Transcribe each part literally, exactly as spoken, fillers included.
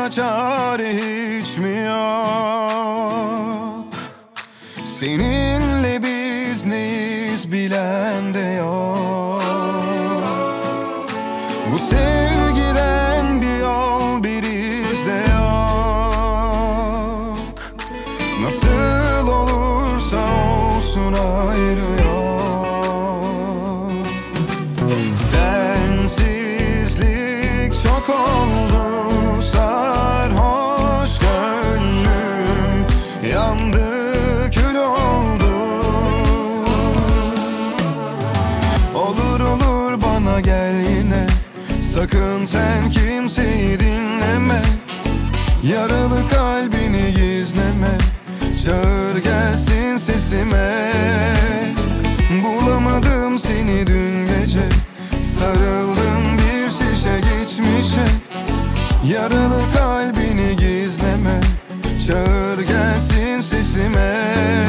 başka çare hiç mi yok? Seninle biz neyiz bilen de yok. Bu sevgiden bir yol bir iz de yok. Nasıl olursa olsun ayrı yok. Sensizlik çok oldu, sarhoş gönlüm yandı, kül oldu. Olur olur bana gel yine, sakın sen kimseyi dinleme. Yaralı kalbini gizleme, çağır gelsin sesime. Bulamadım seni dün gece, sarıldım bir şişe geçmişe. Yaralı kalbini gizleme, çağır gelsin sesime.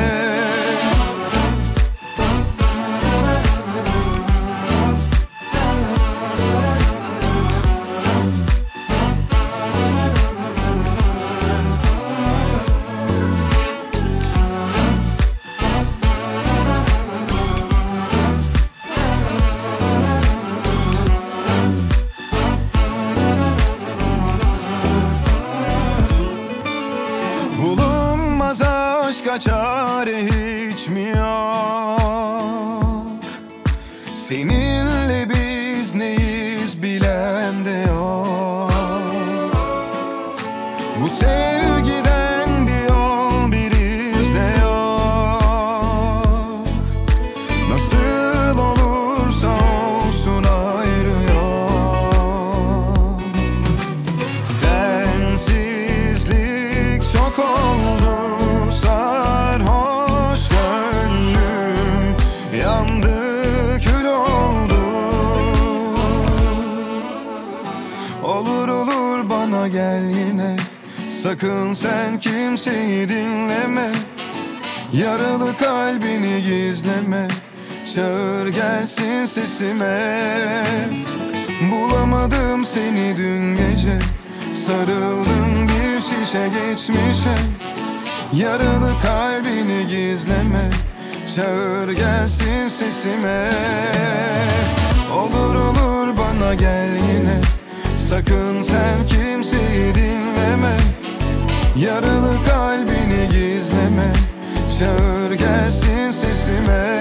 Bulunmaz aşka çare hiç mi yok? Seninle biz neyiz bilen de yok. Bu sevgiden bir yol bir iz de yok. Nasıl olursa olsun ayrı yok. Sensizlik çok oldu, sarhoş gönlüm yandı, kül oldu. Olur olur bana gel yine, sakın sen kimseyi dinleme. Yaralı kalbini gizleme, çağır gelsin sesime. Bulamadım seni dün gece, sarıldım bir şişe geçmişe. Yaralı kalbini gizleme, çağır gelsin sesime. Olur olur bana gel yine, sakın sen kimseyi dinleme. Yaralı kalbini gizleme, çağır gelsin sesime.